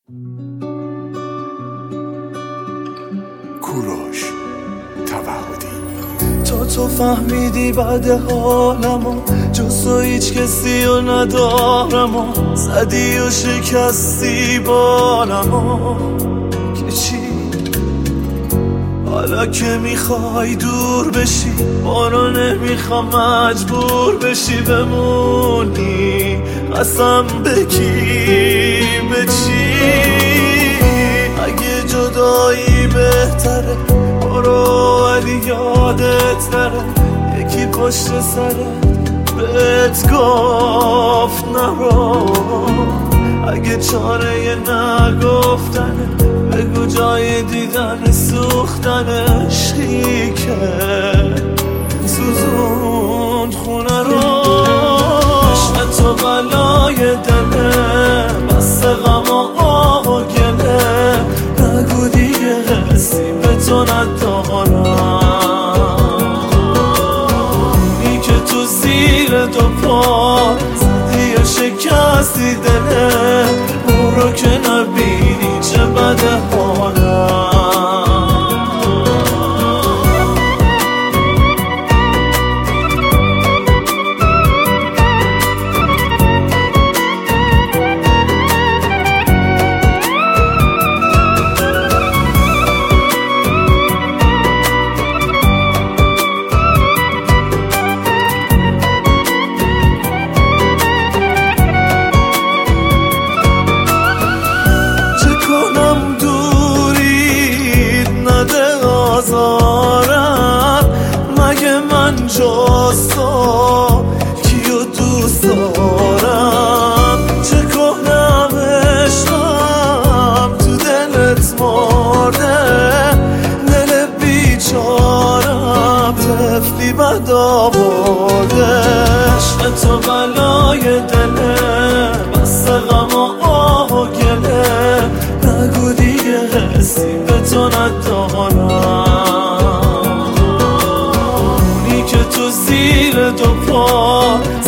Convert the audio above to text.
کوروش توحدی. تو فهمیدی بعد حالمو، جز تو هیچ کسی رو ندارم و زدی و شکستی بالمو که چی؟ حالا که میخوای دور بشی بارو نمیخوام مجبور بشی بمونی، قسم بگی به چی؟ اگه جدایی بهتره برو، ولی یادت نره یکی پشت سرت بهت گفت نرو. اگه چاره نگفتنه بگو جای دیدن سوختن عشقی که سوزوند خونه رو. عشق تو بلای دله بس غم و آه و گله، نگو دیگه حسی به تو ندارم. اونی که تو زیر دو پا زدی و شکستی دله، اون رو که نبینی چه بده حالم. مگه من جز تو کیو دوست دارم؟ چه کنم عشقم تو دلت مرده، دل بیچارم طفلی بد آورده. عشق تو بلای دله بس غم و آه و گله، نگو دیگه حسی به تو ندارم. تو زیر دو پا